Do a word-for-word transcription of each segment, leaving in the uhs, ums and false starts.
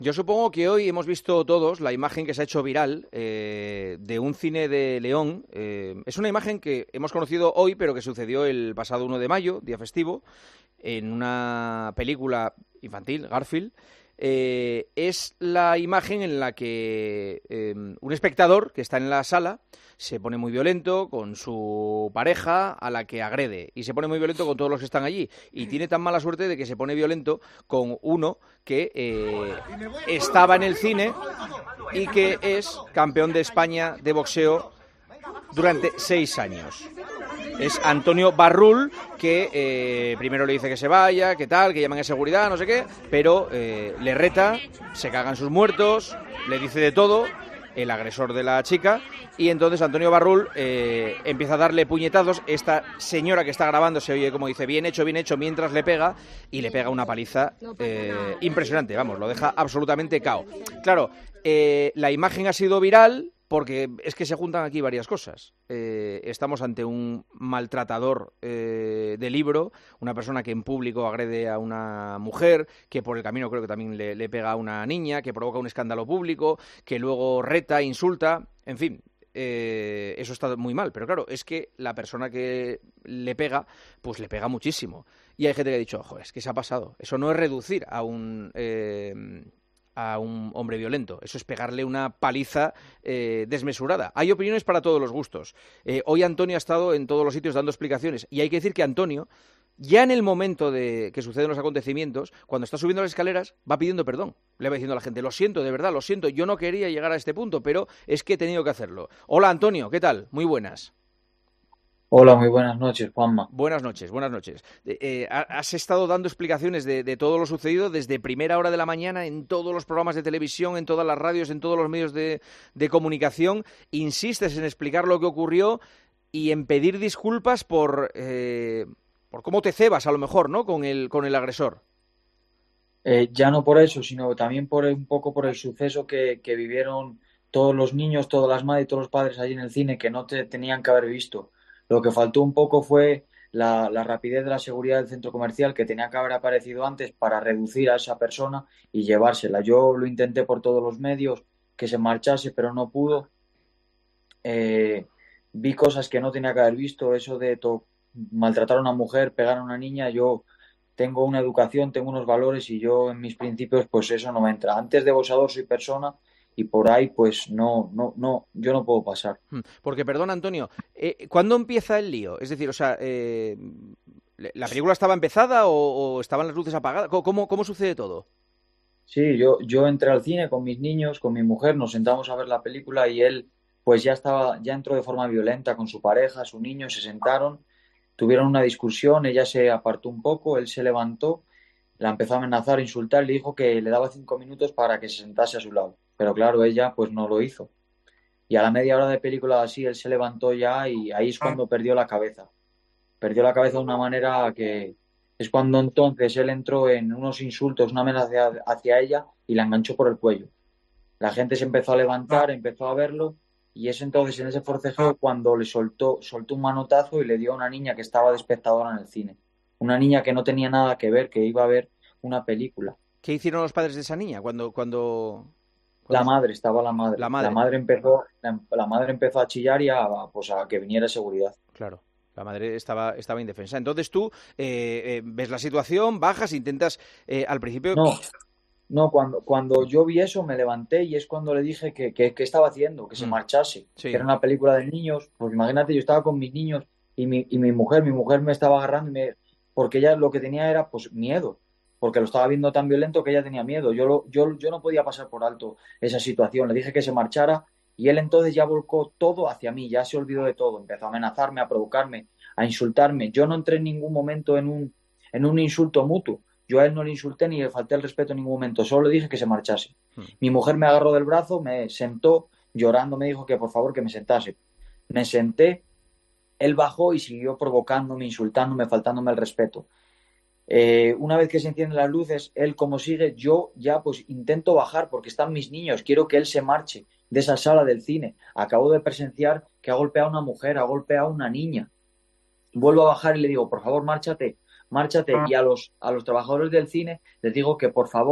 Yo supongo que hoy hemos visto todos la imagen que se ha hecho viral eh, de un cine de León. Eh, es una imagen que hemos conocido hoy, pero que sucedió el pasado uno de mayo, día festivo, en una película infantil, Garfield. Eh, es la imagen en la que eh, un espectador que está en la sala se pone muy violento con su pareja a la que agrede y se pone muy violento con todos los que están allí y tiene tan mala suerte de que se pone violento con uno que eh, estaba en el cine y que es campeón de España de boxeo durante seis años. Es Antonio Barrul, que eh, primero le dice que se vaya, que tal, que llaman a seguridad, no sé qué, pero eh, le reta, se cagan sus muertos, le dice de todo, el agresor de la chica, y entonces Antonio Barrul eh, empieza a darle puñetazos. Esta señora que está grabando se oye como dice, bien hecho, bien hecho, mientras le pega, y le pega una paliza eh, impresionante, vamos, lo deja absolutamente cao. Claro, eh, la imagen ha sido viral, porque es que se juntan aquí varias cosas. Eh, estamos ante un maltratador eh, de libro, una persona que en público agrede a una mujer, que por el camino creo que también le, le pega a una niña, que provoca un escándalo público, que luego reta, insulta, en fin. Eh, eso está muy mal, pero claro, es que la persona que le pega, pues le pega muchísimo. Y hay gente que ha dicho, ojo, es que se ha pasado. Eso no es reducir a un... Eh, a un hombre violento, eso es pegarle una paliza eh, desmesurada. Hay opiniones para todos los gustos. Eh, hoy Antonio ha estado en todos los sitios dando explicaciones y hay que decir que Antonio, ya en el momento de que suceden los acontecimientos, cuando está subiendo las escaleras, va pidiendo perdón. Le va diciendo a la gente, lo siento, de verdad, lo siento, yo no quería llegar a este punto, pero es que he tenido que hacerlo. Hola Antonio, ¿qué tal? Muy buenas. Hola, muy buenas noches, Juanma. Buenas noches, buenas noches. Eh, eh, has estado dando explicaciones de, de todo lo sucedido desde primera hora de la mañana en todos los programas de televisión, en todas las radios, en todos los medios de, de comunicación. Insistes en explicar lo que ocurrió y en pedir disculpas por, eh, por cómo te cebas, a lo mejor, ¿no? Con el, con el agresor. Eh, ya no por eso, sino también por un poco por el suceso que, que vivieron todos los niños, todas las madres y todos los padres allí en el cine que no te tenían que haber visto. Lo que faltó un poco fue la, la rapidez de la seguridad del centro comercial que tenía que haber aparecido antes para reducir a esa persona y llevársela. Yo lo intenté por todos los medios que se marchase, pero no pudo. Eh, Vi cosas que no tenía que haber visto, eso de to- maltratar a una mujer, pegar a una niña. Yo tengo una educación, tengo unos valores y yo en mis principios pues eso no me entra. Antes de boxeador soy persona y por ahí pues no, no, no, yo no puedo pasar. Hmm. Porque, perdón, Antonio, eh, ¿cuándo empieza el lío? Es decir, o sea, eh, ¿la película estaba empezada o, o estaban las luces apagadas? ¿Cómo, cómo sucede todo? Sí, yo, yo entré al cine con mis niños, con mi mujer, nos sentamos a ver la película y él pues ya estaba, ya entró de forma violenta con su pareja, su niño, se sentaron, tuvieron una discusión, ella se apartó un poco, él se levantó, la empezó a amenazar, a insultar, le dijo que le daba cinco minutos para que se sentase a su lado. Pero claro, ella pues no lo hizo. Y a la media hora de película así, él se levantó ya y ahí es cuando perdió la cabeza. Perdió la cabeza de una manera que es cuando entonces él entró en unos insultos, una amenaza hacia ella y la enganchó por el cuello. La gente se empezó a levantar, empezó a verlo y es entonces en ese forcejeo cuando le soltó, soltó un manotazo y le dio a una niña que estaba de espectadora en el cine. Una niña que no tenía nada que ver, que iba a ver una película. ¿Qué hicieron los padres de esa niña cuando, cuando, La cuando madre, estaba la la madre. La madre? madre empezó, la, la madre empezó a chillar y a, pues a que viniera seguridad. Claro, la madre estaba, estaba indefensa. Entonces tú eh, eh, ves la situación, bajas, intentas eh, al principio... No, no, cuando, cuando yo vi eso me levanté y es cuando le dije que, que, que estaba haciendo, que se Mm, marchase, que era sí, una película de niños. Pues imagínate, yo estaba con mis niños y mi, y mi mujer, mi mujer me estaba agarrando y me, porque ella lo que tenía era pues miedo, porque lo estaba viendo tan violento que ella tenía miedo. Yo, lo, yo, yo no podía pasar por alto esa situación. Le dije que se marchara y él entonces ya volcó todo hacia mí, ya se olvidó de todo, empezó a amenazarme, a provocarme, a insultarme. Yo no entré en ningún momento en un, en un insulto mutuo. Yo a él no le insulté ni le falté el respeto en ningún momento, solo le dije que se marchase. mm, Mi mujer me agarró del brazo, me sentó, llorando me dijo que por favor que me sentase. Me senté, él bajó y siguió provocándome, insultándome, faltándome el respeto. Eh, una vez que se encienden las luces, él como sigue, yo ya pues intento bajar porque están mis niños, quiero que él se marche de esa sala del cine. Acabo de presenciar que ha golpeado a una mujer, ha golpeado a una niña. Vuelvo a bajar y le digo, por favor, márchate, márchate. Y a los, a los trabajadores del cine les digo que por favor,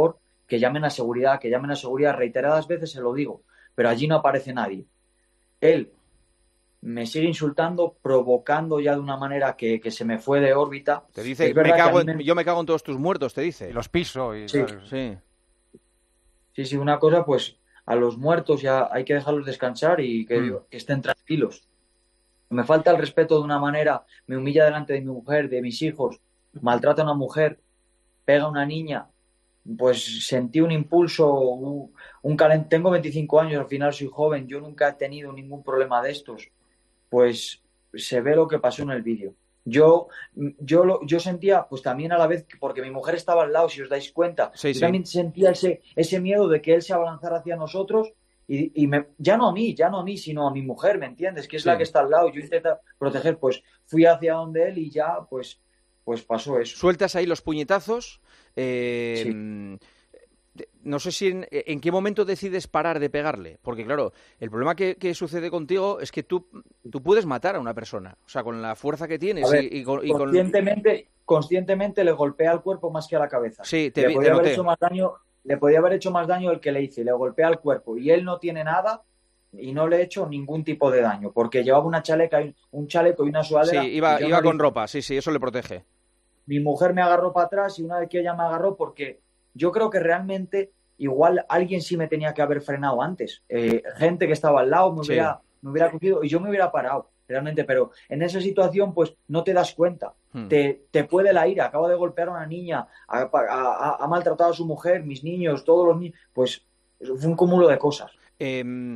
que llamen a seguridad, que llamen a seguridad, reiteradas veces se lo digo, pero allí no aparece nadie. Él me sigue insultando, provocando ya de una manera que, que se me fue de órbita. Te dice, me cago en, me... yo me cago en todos tus muertos, te dice. Y los piso. Y sí. sí. Sí, sí, una cosa, pues a los muertos ya hay que dejarlos descansar y que, mm. que estén tranquilos. Me falta el respeto de una manera, me humilla delante de mi mujer, de mis hijos, maltrata a una mujer, pega a una niña. Pues sentí un impulso, un, un calent... tengo veinticinco años, al final soy joven, yo nunca he tenido ningún problema de estos. Pues se ve lo que pasó en el vídeo. Yo, yo, lo, yo sentía, pues también a la vez, porque mi mujer estaba al lado, si os dais cuenta, sí, yo sí. también sentía ese, ese miedo de que él se abalanzara hacia nosotros y, y me, ya no a mí, ya no a mí, sino a mi mujer, ¿me entiendes? Que es sí. la que está al lado, yo intento proteger, pues fui hacia donde él y ya, pues, pues pasó eso. Sueltas ahí los puñetazos. Eh, sí. No sé si en, en qué momento decides parar de pegarle, porque claro, el problema que, que sucede contigo es que tú, tú puedes matar a una persona, o sea, con la fuerza que tienes a ver, y, y, con, y conscientemente, con... conscientemente le golpea al cuerpo más que a la cabeza. Sí, te le vi, podía te haber noté. hecho más daño, le podía haber hecho más daño el que le hice, le golpea al cuerpo y él no tiene nada y no le he hecho ningún tipo de daño, porque llevaba una chaleca, un chaleco y una sudadera. Sí, iba, y iba no con le... ropa, sí, sí, eso le protege. Mi mujer me agarró para atrás y una vez que ella me agarró, porque yo creo que realmente igual alguien sí me tenía que haber frenado antes. Eh, gente que estaba al lado me hubiera, sí. me hubiera cogido y yo me hubiera parado, realmente. Pero en esa situación, pues no te das cuenta. Hmm. Te, te puede la ira. Acabo de golpear a una niña, ha, ha, ha maltratado a su mujer, mis niños, todos los niños. Pues fue un cúmulo de cosas. Eh...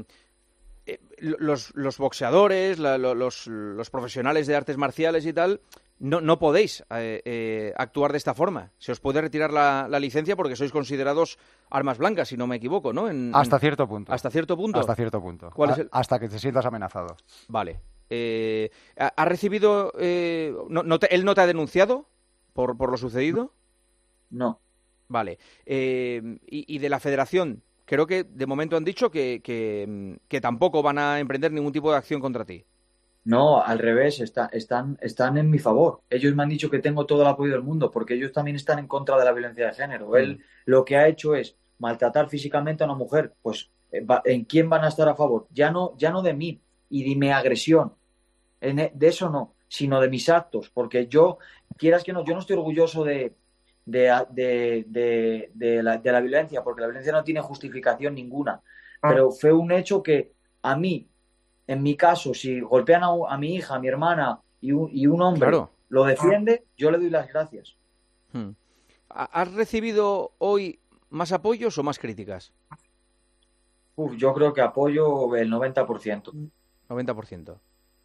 Los, los boxeadores, la, los, los profesionales de artes marciales y tal, no, no podéis eh, eh, actuar de esta forma. Se os puede retirar la, la licencia porque sois considerados armas blancas, si no me equivoco, ¿no? En, hasta en... cierto punto. ¿Hasta cierto punto? Hasta cierto punto. ¿Cuál es el... Hasta que te sientas amenazado. Vale. Eh, ¿Ha recibido... Eh, no, no te, ¿Él no te ha denunciado por, por lo sucedido? No. Vale. Eh, y, y de la federación... Creo que de momento han dicho que, que, que tampoco van a emprender ningún tipo de acción contra ti. No, al revés, está, están, están en mi favor. Ellos me han dicho que tengo todo el apoyo del mundo porque ellos también están en contra de la violencia de género. Mm. Él lo que ha hecho es maltratar físicamente a una mujer. Pues, ¿en quién van a estar a favor? Ya no, ya no de mí y de mi agresión. En, de eso no, sino de mis actos. Porque yo, quieras que no, yo no estoy orgulloso de... De, de, de, de, la, de la violencia, porque la violencia no tiene justificación ninguna, ah. pero fue un hecho que a mí, en mi caso, si golpean a, a mi hija, a mi hermana y un, y un hombre claro. lo defiende, yo le doy las gracias. Hmm. ¿Has recibido hoy más apoyos o más críticas? Uf, yo creo que apoyo el noventa por ciento. noventa por ciento.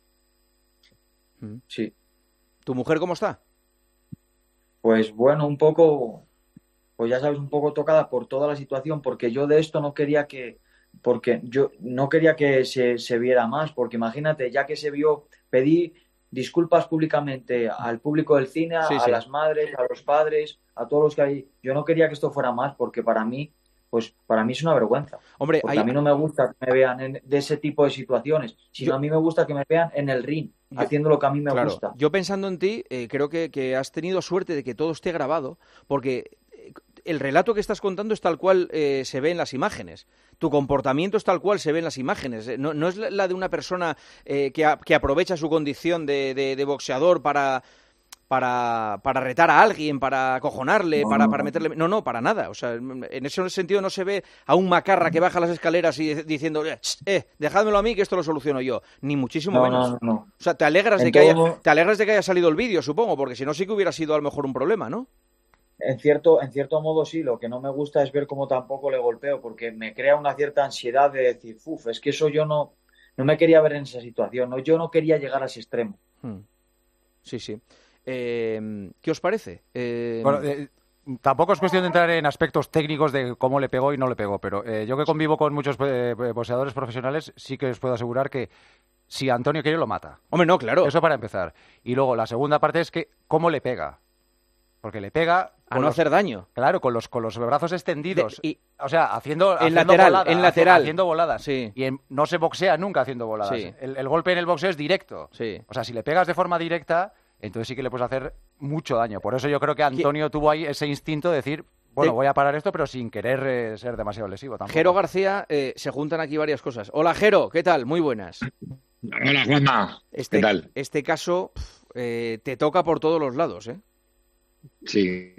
Hmm. Sí. ¿Tu mujer cómo está? Pues bueno, un poco, pues ya sabes, un poco tocada por toda la situación, porque yo de esto no quería que, porque yo no quería que se, se viera más, porque imagínate, ya que se vio, pedí disculpas públicamente al público del cine, sí, a sí. las madres, a los padres, a todos los que hay. Yo no quería que esto fuera más, porque para mí, pues para mí es una vergüenza. Hombre, porque hay... a mí no me gusta que me vean en, de ese tipo de situaciones, sino yo... a mí me gusta que me vean en el ring. Yo, haciendo lo que a mí me claro, gusta. Yo pensando en ti, eh, creo que, que has tenido suerte de que todo esté grabado, porque el relato que estás contando es tal cual eh, se ve en las imágenes. Tu comportamiento es tal cual se ve en las imágenes. No, no es la de una persona eh, que, a, que aprovecha su condición de, de, de boxeador para... Para, para retar a alguien, para acojonarle, no, para, no, para meterle... No, no, para nada. O sea, en ese sentido no se ve a un macarra que baja las escaleras y diciendo, eh, dejádmelo a mí que esto lo soluciono yo. Ni muchísimo no, menos. No, no, no. O sea, te alegras, de que haya, te alegras de que haya salido el vídeo, supongo, porque si no sí que hubiera sido a lo mejor un problema, ¿no? En cierto, en cierto modo sí, lo que no me gusta es ver cómo tampoco le golpeo, porque me crea una cierta ansiedad de decir, uff, es que eso yo no, no me quería ver en esa situación, ¿no? Yo no quería llegar a ese extremo. Hmm. Sí, sí. Eh, ¿Qué os parece? Eh... Bueno, eh, tampoco es cuestión de entrar en aspectos técnicos de cómo le pegó y no le pegó, pero eh, yo que convivo con muchos eh, boxeadores profesionales sí que os puedo asegurar que si Antonio quiere lo mata. Hombre, no, claro. Eso para empezar. Y luego la segunda parte es que cómo le pega. Porque le pega... A no los, hacer daño. Claro, con los, con los brazos extendidos. De, y, o sea, haciendo, en haciendo lateral, volada, en lateral. Haciendo voladas. Sí. Y en, no se boxea nunca haciendo voladas. Sí. El, el golpe en el boxeo es directo. Sí. O sea, si le pegas de forma directa, entonces sí que le puedes hacer mucho daño. Por eso yo creo que Antonio ¿Qué? tuvo ahí ese instinto de decir, Bueno, Te... voy a parar esto, pero sin querer eh, ser demasiado lesivo tampoco. Jero García, eh, se juntan aquí varias cosas. Hola, Jero, ¿qué tal? Muy buenas. Hola, Juanma. Este, ¿Qué tal? Este caso eh, te toca por todos los lados, ¿eh? Sí,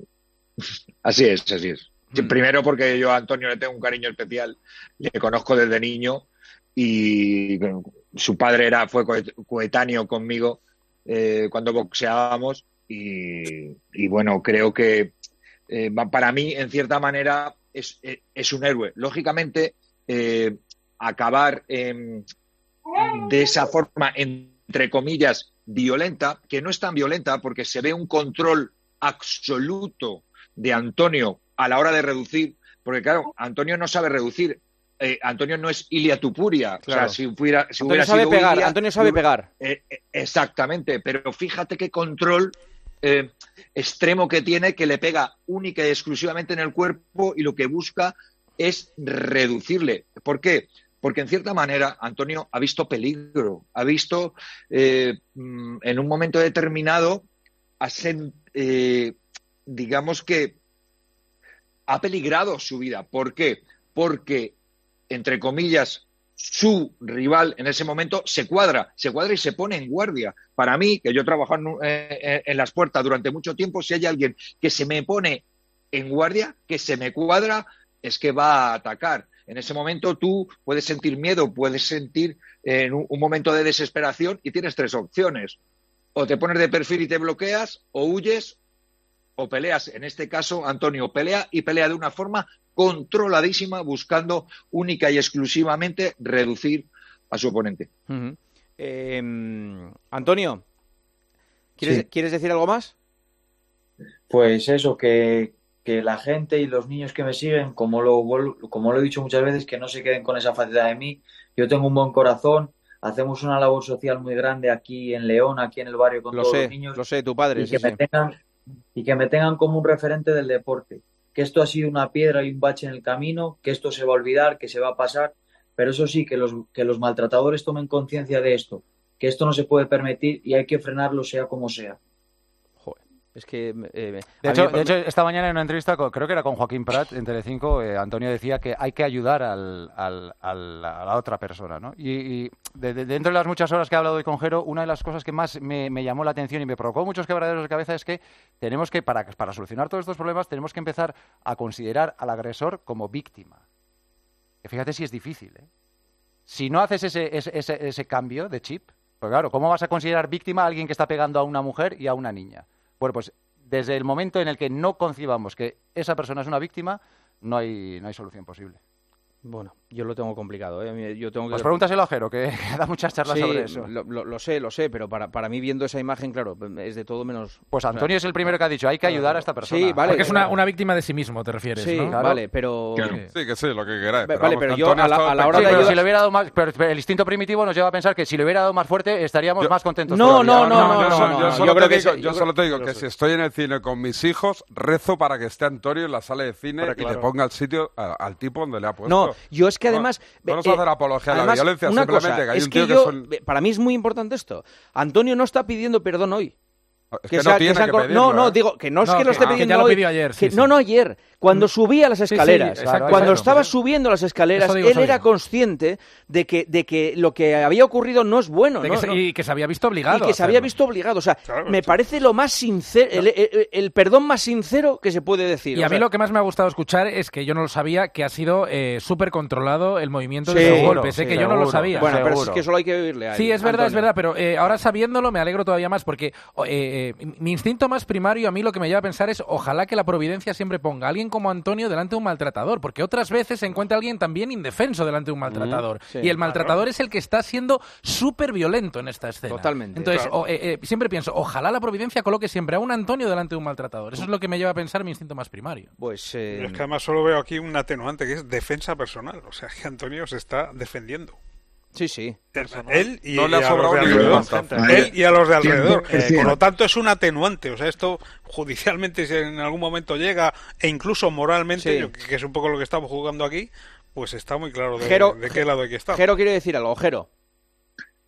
así es, así es. Sí, primero porque yo a Antonio le tengo un cariño especial, le conozco desde niño y su padre era fue coetáneo conmigo eh, cuando boxeábamos y, y bueno, creo que eh, para mí, en cierta manera, es, es un héroe. Lógicamente, eh, acabar eh, de esa forma, entre comillas, violenta, que no es tan violenta porque se ve un control absoluto de Antonio a la hora de reducir, porque claro, Antonio no sabe reducir. Eh, Antonio no es Ilia Tupuria. Claro. O sea, si fuera, si Antonio hubiera sabe sido pegar, Ilia, Antonio sabe pegar. Eh, eh, exactamente, pero fíjate qué control eh, extremo que tiene, que le pega única y exclusivamente en el cuerpo y lo que busca es reducirle. ¿Por qué? Porque en cierta manera Antonio ha visto peligro, ha visto eh, en un momento determinado, eh, digamos que ha peligrado su vida. ¿Por qué? Porque, entre comillas, su rival en ese momento se cuadra, se cuadra y se pone en guardia. Para mí, que yo he trabajado en, en, en las puertas durante mucho tiempo, si hay alguien que se me pone en guardia, que se me cuadra, es que va a atacar. En ese momento tú puedes sentir miedo, puedes sentir en un, un momento de desesperación y tienes tres opciones. O te pones de perfil y te bloqueas, o huyes, o peleas. En este caso, Antonio pelea y pelea de una forma controladísima, buscando única y exclusivamente reducir a su oponente. Uh-huh. eh, Antonio, ¿quieres, sí. ¿quieres decir algo más? Pues eso, que, que la gente y los niños que me siguen, como lo, como lo he dicho muchas veces, que no se queden con esa faceta de mí. Yo tengo un buen corazón, hacemos una labor social muy grande aquí en León, aquí en el barrio con lo todos sé, los niños. Lo sé, tu padre, y sí, que sí. me tengan y que me tengan como un referente del deporte, que esto ha sido una piedra y un bache en el camino, que esto se va a olvidar, que se va a pasar, pero eso sí, que los, que los maltratadores tomen conciencia de esto, que esto no se puede permitir y hay que frenarlo sea como sea. Joder, es que... Eh, de, hecho, me... de hecho, esta mañana en una entrevista, con, creo que era con Joaquín Prat en Telecinco, eh, Antonio decía que hay que ayudar al, al, al, a la otra persona, ¿no? Y, y de, de, dentro de las muchas horas que he hablado hoy con Jero, una de las cosas que más me, me llamó la atención y me provocó muchos quebraderos de cabeza es que tenemos que, para, para solucionar todos estos problemas, tenemos que empezar a considerar al agresor como víctima. Que fíjate si es difícil, ¿eh? Si no haces ese, ese, ese, ese cambio de chip, pues claro, ¿cómo vas a considerar víctima a alguien que está pegando a una mujer y a una niña? Bueno, pues desde el momento en el que no concibamos que esa persona es una víctima, no hay, no hay solución posible. Bueno, yo lo tengo complicado, ¿eh? Yo tengo que... Pues pregúntaselo a Jero, que da muchas charlas sí, sobre eso. Lo, lo, lo sé, lo sé, pero para, para mí viendo esa imagen, claro, es de todo menos... Pues Antonio claro. es el primero que ha dicho, hay que ayudar a esta persona. Sí, vale. Porque es una, una víctima de sí mismo, te refieres, sí, ¿no? Claro. Vale, pero... Claro. Sí, que sí, lo que queráis. Pero vale, vamos, pero yo a la, a la hora sí, de pero ayudar... si le hubiera dado más... Pero el instinto primitivo nos lleva a pensar que si le hubiera dado más fuerte estaríamos yo... más contentos. No, no, no, no, no, no, yo, no, yo no, solo yo creo te que... digo, yo yo solo te digo que sé. si estoy en el cine con mis hijos, rezo para que esté Antonio en la sala de cine pero, y claro. le ponga el sitio a, al tipo donde le ha puesto. No, yo es que además... No, no, no eh, hacer apología a la además, violencia, una simplemente cosa, que hay es un tío que, que yo, son... para mí es muy importante esto. Antonio no está pidiendo perdón hoy. Es que, que sea, no tiene que, que que pedirlo, No, no, ¿eh? digo que no es no, que, que lo esté ah, pidiendo que ya lo hoy. pidió ayer, sí, que, sí. No, no, ayer. Cuando subía las escaleras. Sí, sí, exacto, cuando exacto, estaba sí. subiendo las escaleras, Eso digo, él eso era digo. consciente de que, de que lo que había ocurrido no es bueno. De ¿no? que se, no, y que se había visto obligado. Y que se había visto obligado. O sea, claro, me parece lo más sincero, el, el, el perdón más sincero que se puede decir. Y o a sea, mí lo que más me ha gustado escuchar es que yo no lo sabía, que ha sido eh, súper controlado el movimiento sí, de su seguro, golpe. Sé sí, que yo no lo sabía. Bueno, seguro. pero es que solo hay que oírle a él. Sí, es verdad, Antonio. es verdad, pero eh, ahora sabiéndolo me alegro todavía más porque eh, eh, mi instinto más primario a mí lo que me lleva a pensar es ojalá que la providencia siempre ponga a alguien como Antonio delante de un maltratador, porque otras veces se encuentra alguien también indefenso delante de un maltratador. Mm, sí, y el maltratador claro. es el que está siendo súper violento en esta escena. Totalmente. Entonces, claro. o, eh, eh, siempre pienso, ojalá la providencia coloque siempre a un Antonio delante de un maltratador. Eso es lo que me lleva a pensar mi instinto más primario. Pues eh... es que además solo veo aquí un atenuante que es defensa personal. O sea, que Antonio se está defendiendo. Sí, sí. Él y, no le ha y a los de alrededor. Él y a los de alrededor. Eh, por lo tanto, es un atenuante. O sea, esto judicialmente, si en algún momento llega, e incluso moralmente, sí. yo, que es un poco lo que estamos jugando aquí, pues está muy claro de, Jero, de qué lado hay que estar. Jero quiere decir algo, Jero.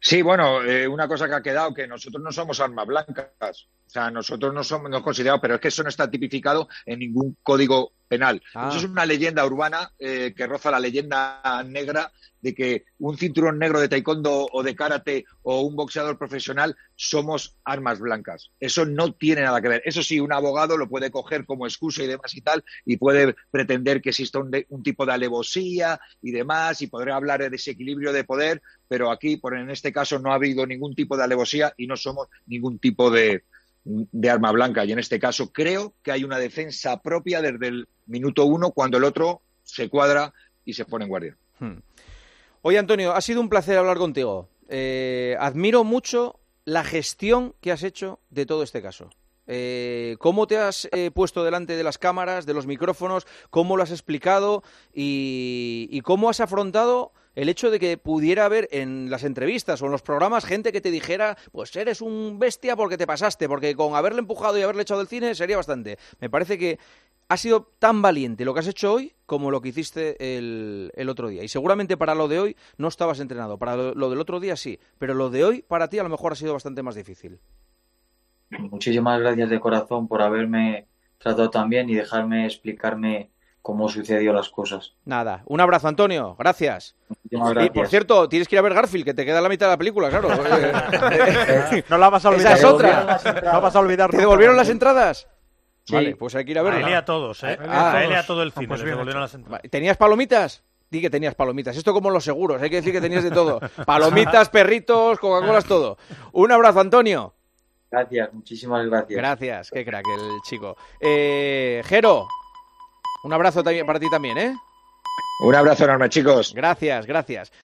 Sí, bueno, eh, una cosa que ha quedado, que nosotros no somos armas blancas. O sea, nosotros no somos no considerados, pero es que eso no está tipificado en ningún código penal. Ah. Eso es una leyenda urbana eh, que roza la leyenda negra de que un cinturón negro de taekwondo o de karate o un boxeador profesional somos armas blancas. Eso no tiene nada que ver. Eso sí, un abogado lo puede coger como excusa y demás y tal, y puede pretender que exista un, de, un tipo de alevosía y demás, y podrá hablar de desequilibrio de poder, pero aquí, por en este caso, no ha habido ningún tipo de alevosía y no somos ningún tipo de, de arma blanca. Y en este caso creo que hay una defensa propia desde el minuto uno, cuando el otro se cuadra y se pone en guardia. Hmm. Oye, Antonio, ha sido un placer hablar contigo. Eh, admiro mucho la gestión que has hecho de todo este caso. Eh, ¿Cómo te has eh, puesto delante de las cámaras, de los micrófonos? ¿Cómo lo has explicado? Y, y cómo has afrontado el hecho de que pudiera haber en las entrevistas o en los programas gente que te dijera, pues eres un bestia porque te pasaste, porque con haberle empujado y haberle echado del cine sería bastante. Me parece que ha sido tan valiente lo que has hecho hoy como lo que hiciste el, el otro día. Y seguramente para lo de hoy no estabas entrenado. Para lo, lo del otro día sí. Pero lo de hoy para ti a lo mejor ha sido bastante más difícil. Muchísimas gracias de corazón por haberme tratado tan bien y dejarme explicarme cómo sucedió las cosas. Nada. Un abrazo, Antonio. Gracias. Muchísimas gracias. Y por cierto, tienes que ir a ver Garfield, que te queda la mitad de la película, claro. No la vas a olvidar. Esa es otra. No vas a olvidar. ¿Te devolvieron las entradas? Sí. Vale, pues hay que ir a verla. A él y a todos, ¿eh? Ah, a él y a todo el cine. pues les bien devolvieron hecho. las entradas. ¿Tenías palomitas? Di que tenías palomitas. Esto como los seguros, hay que decir que tenías de todo. Palomitas, perritos, Coca-Colas, todo. Un abrazo, Antonio. Gracias, muchísimas gracias. Gracias, qué crack el chico. Eh, Jero, un abrazo también para ti también, ¿eh? Un abrazo enorme, chicos. Gracias, gracias.